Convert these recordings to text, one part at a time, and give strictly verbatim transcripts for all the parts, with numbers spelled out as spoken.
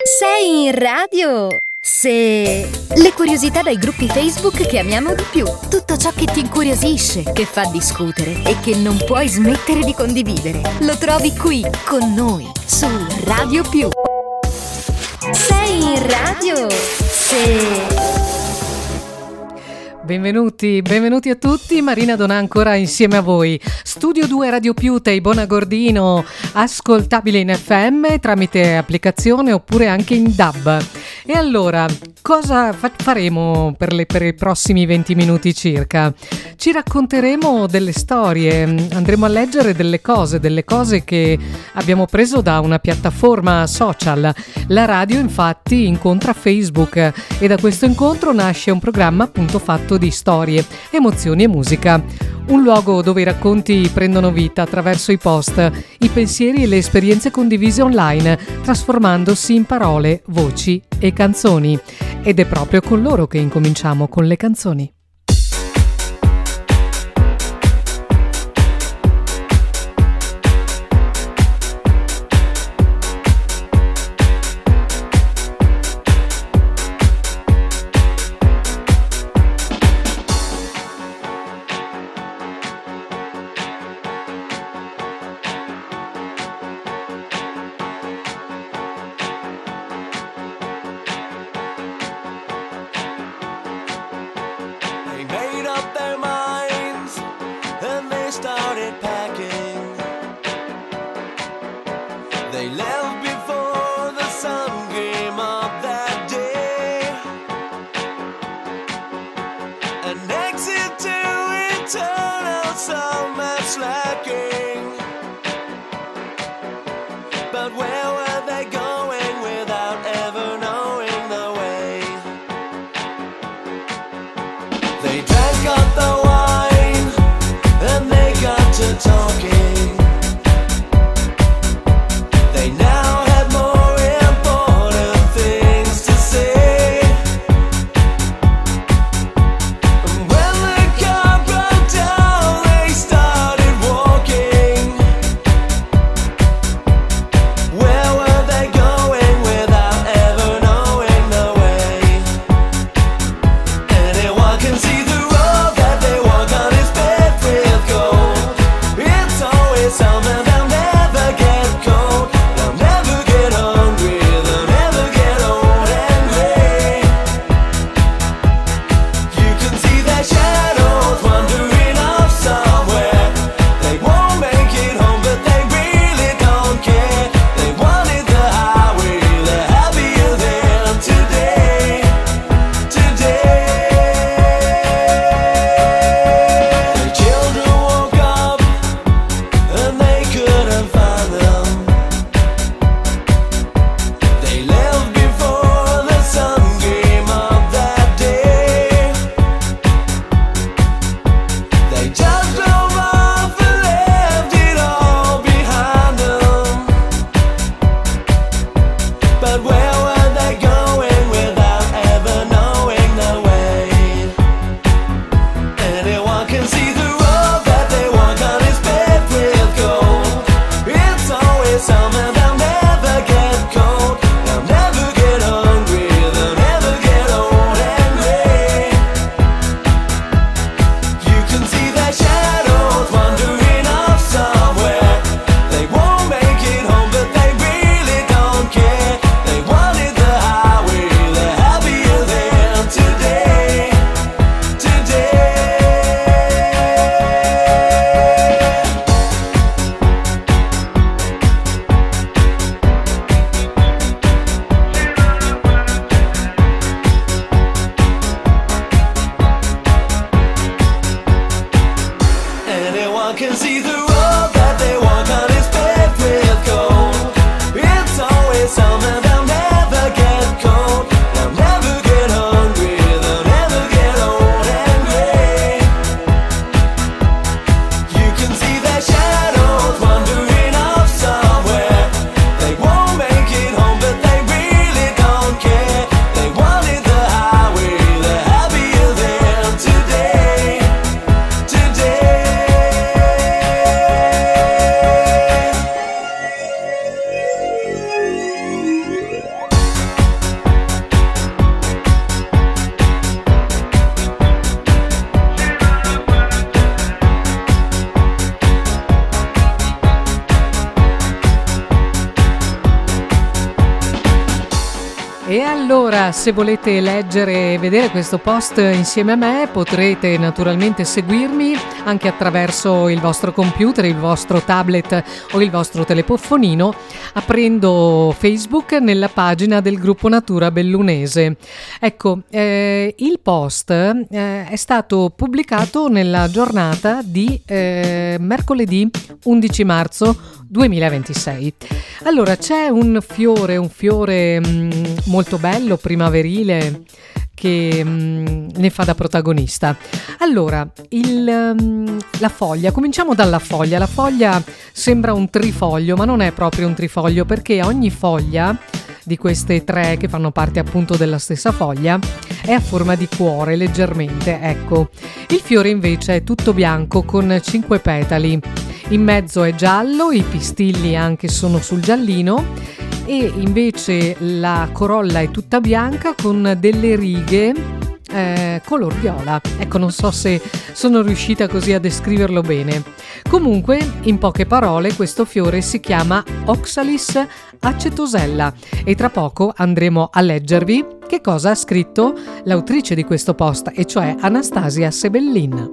Sei in radio? Se... Le curiosità dai gruppi Facebook che amiamo di più. Tutto ciò che ti incuriosisce, che fa discutere e che non puoi smettere di condividere. Lo trovi qui, con noi, su Radio Più. Sei in radio? Se... Benvenuti, benvenuti a tutti, Marina Donà ancora insieme a voi. Studio due Radio Più, Tei Bonagordino, ascoltabile in F M tramite applicazione oppure anche in D A B. E allora, cosa fa- faremo per, le, per i prossimi venti minuti circa? Ci racconteremo delle storie, andremo a leggere delle cose, delle cose che abbiamo preso da una piattaforma social. La radio infatti incontra Facebook e da questo incontro nasce un programma appunto fatto di storie, emozioni e musica. Un luogo dove i racconti prendono vita attraverso i post, i pensieri e le esperienze condivise online, trasformandosi in parole, voci e canzoni. Ed è proprio con loro che incominciamo con le canzoni. E allora, se volete leggere e vedere questo post insieme a me, potrete naturalmente seguirmi anche attraverso il vostro computer, il vostro tablet o il vostro telefonino, aprendo Facebook nella pagina del gruppo Natura Bellunese. Ecco, eh, il post eh, è stato pubblicato nella giornata di eh, mercoledì undici marzo duemilaventisei. Allora, c'è un fiore, un fiore mh, molto bello, primaverile, che mh, ne fa da protagonista. Allora, il, mh, la foglia, cominciamo dalla foglia. La foglia sembra un trifoglio, ma non è proprio un trifoglio, perché ogni foglia di queste tre, che fanno parte appunto della stessa foglia, è a forma di cuore, leggermente, ecco. Il fiore invece è tutto bianco con cinque petali. In mezzo è giallo, i pistilli anche sono sul giallino, e invece la corolla è tutta bianca con delle righe eh, color viola. Ecco, non so se sono riuscita così a descriverlo bene. Comunque, in poche parole, questo fiore si chiama Oxalis acetosella, e tra poco andremo a leggervi che cosa ha scritto l'autrice di questo post, e cioè Anastasia Sebellin.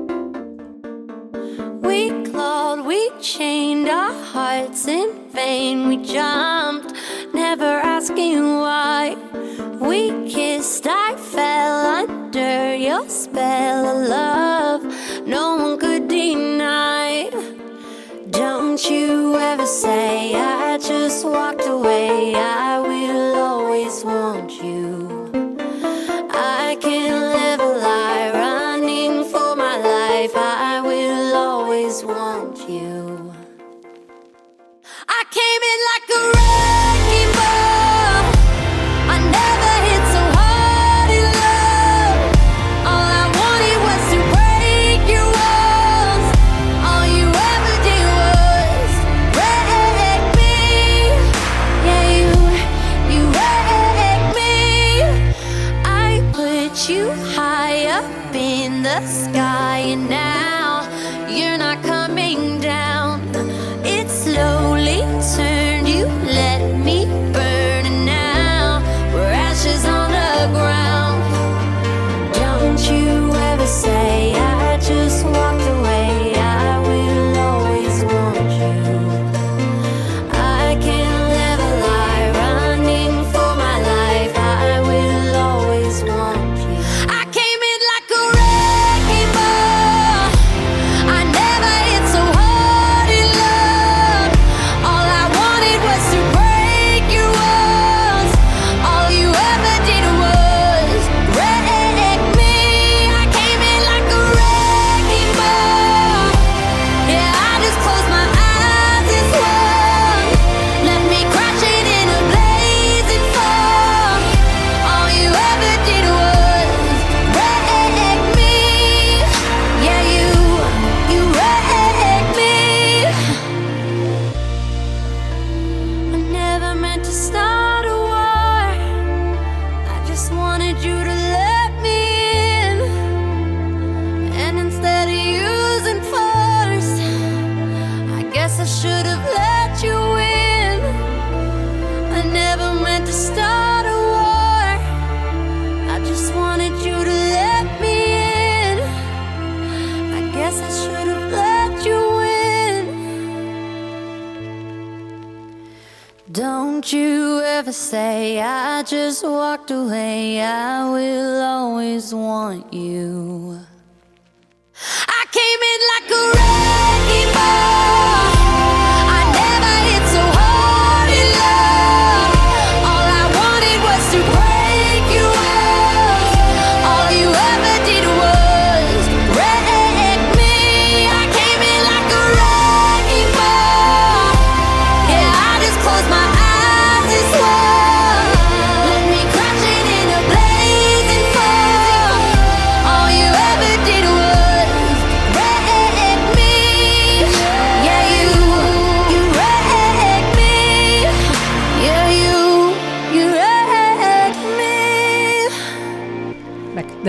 We chained our hearts in vain. We jumped, never asking why. We kissed, I fell under your spell of love. No one could deny. Don't you ever say I just walked away. I will always want you. I can't live a lie, running for my life. I will always want you. I came in like a wrecking ball. I never hit so hard in love. All I wanted was to break your walls. All you ever did was wreck me. Yeah, you, you wrecked me. I put you high up in the sky, and now you're not coming down. It slowly turned, you let me burn, and now we're ashes on the ground. Don't you ever say I just walked away. I will always want you. I can't live a lie, running for my life. I will always want you. I came in like a wrecking ball. I never hit so hard in love. All I wanted was to break your walls. All you ever did was wreck me. I came in like a wrecking ball. Yeah, I just closed my eyes and swung. Left me crashing in a blazing fall. All you ever did was wreck me. Yeah, you, you wrecked me. I never meant to start a war. I just wanted you to let me in. And instead of using force, I guess I should have let you in. I never meant to start a war. I just wanted you to let me in. I guess I should have let you in. Don't you ever say I just walked away. I will always want you. I came in like a wrecking ball. I never hit so hard in love. All I wanted was to break your walls. All you ever did was wreck me. I came in like a wrecking ball. Yeah, I just closed my eyes and swung. Left me crashing in a blazing fall. All you ever did was wreck me. Yeah, you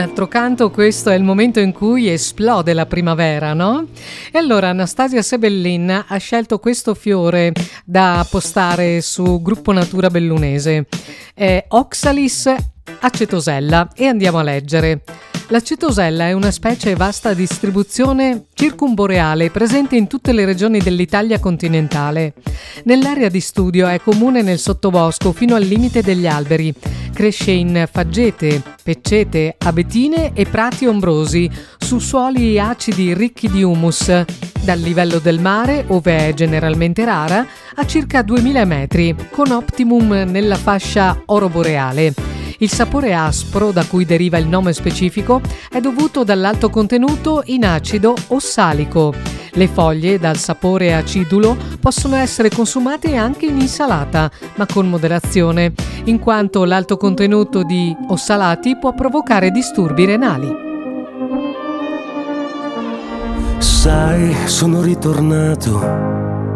D'altro canto questo è il momento in cui esplode la primavera, no? E allora Anastasia Sebellin ha scelto questo fiore da postare su Gruppo Natura Bellunese. È Oxalis acetosella e andiamo a leggere. L'acetosella è una specie vasta distribuzione circumboreale presente in tutte le regioni dell'Italia continentale. Nell'area di studio è comune nel sottobosco fino al limite degli alberi. Cresce in faggete, peccete, abetine e prati ombrosi su suoli acidi ricchi di humus, dal livello del mare, ove è generalmente rara, a circa duemila metri, con optimum nella fascia oroboreale. Il sapore aspro, da cui deriva il nome specifico, è dovuto dall'alto contenuto in acido ossalico. Le foglie, dal sapore acidulo, possono essere consumate anche in insalata, ma con moderazione, in quanto l'alto contenuto di ossalati può provocare disturbi renali. Sai, sono ritornato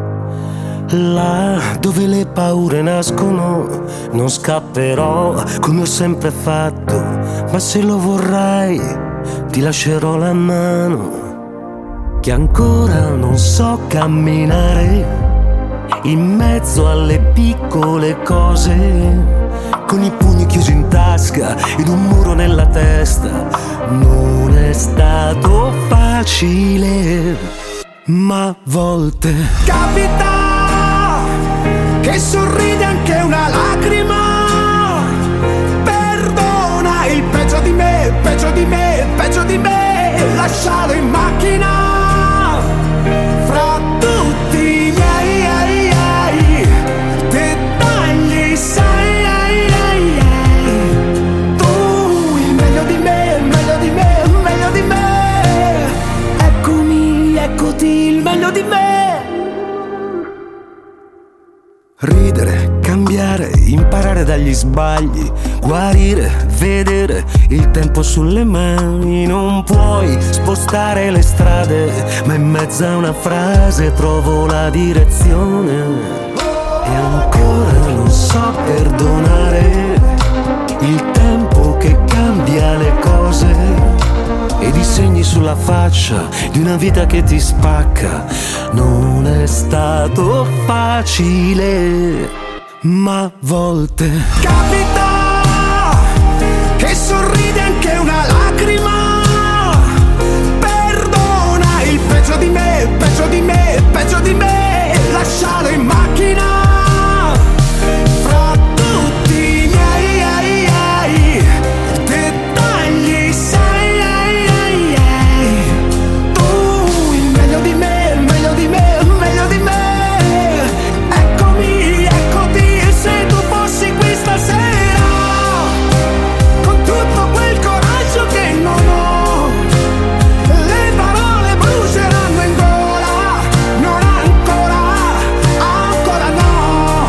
là dove le paure nascono. Non scapperò come ho sempre fatto, ma se lo vorrai ti lascerò la mano, che ancora non so camminare in mezzo alle piccole cose, con i pugni chiusi in tasca ed un muro nella testa. Non è stato facile, ma a volte capita che sorride anche una lacrima. Perdona il peggio di me, peggio di me, peggio di me. Lascialo in macchina fra tutti i miei ai, ai, dettagli, sai, ai, ai, ai. Tu il meglio di me, meglio di me, meglio di me. Eccomi, eccoti il meglio di me. Ridere, cambiare, imparare dagli sbagli, guarire, vedere il tempo sulle mani. Non puoi spostare le strade, ma in mezzo a una frase trovo la direzione. E ancora non so perdonare il tempo che cambia le cose ed i segni sulla faccia di una vita che ti spacca. Non è stato facile, ma a volte capita che sorride anche una lacrima. Perdona il peggio di me, peggio di me, peggio di me. Lascialo in macchina fra tutti i miei ai, ai, dettagli, sai, ai, ai, ai. Tu il meglio di me, meglio di me, meglio di me. Eccomi, eccoti, se tu fossi qui stasera, con tutto quel coraggio che non ho, le parole bruceranno in gola. Non ancora, ancora no.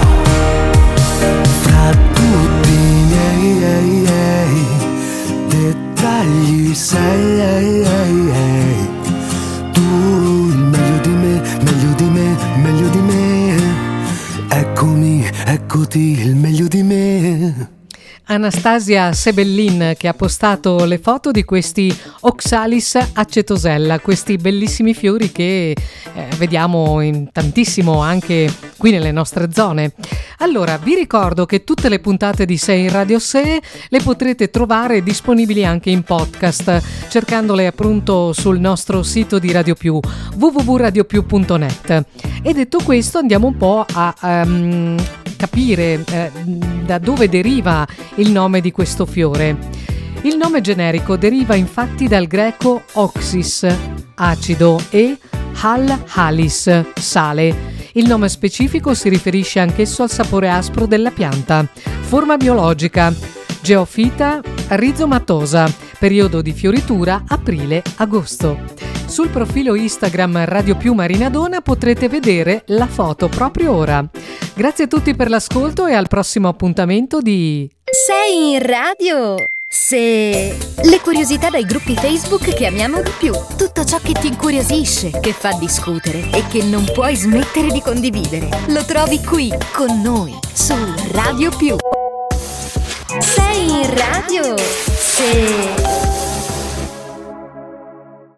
Fra tutti i miei ei, ei, dettagli, sai, ei, ei, ei. Tu il meglio di me, meglio di me, meglio di me. Eccomi, eccoti il meglio di me. Anastasia Sebellin, che ha postato le foto di questi Oxalis acetosella, questi bellissimi fiori che eh, vediamo in tantissimo anche qui nelle nostre zone. Allora, vi ricordo che tutte le puntate di Sei in Radio Se le potrete trovare disponibili anche in podcast, cercandole appunto sul nostro sito di Radio Più, w w w punto radio più punto net. E detto questo, andiamo un po' a um, capire eh, da dove deriva il nome di questo fiore. Il nome generico deriva infatti dal greco oxys, acido, e hal halis, sale. Il nome specifico si riferisce anch'esso al sapore aspro della pianta. Forma biologica: geofita rizomatosa, periodo di fioritura aprile-agosto. Sul profilo Instagram Radio Più Marinadona potrete vedere la foto proprio ora. Grazie a tutti per l'ascolto e al prossimo appuntamento di Sei in radio! Se... Le curiosità dai gruppi Facebook che amiamo di più. Tutto ciò che ti incuriosisce, che fa discutere e che non puoi smettere di condividere. Lo trovi qui, con noi, su Radio Più. Sei in radio! Se...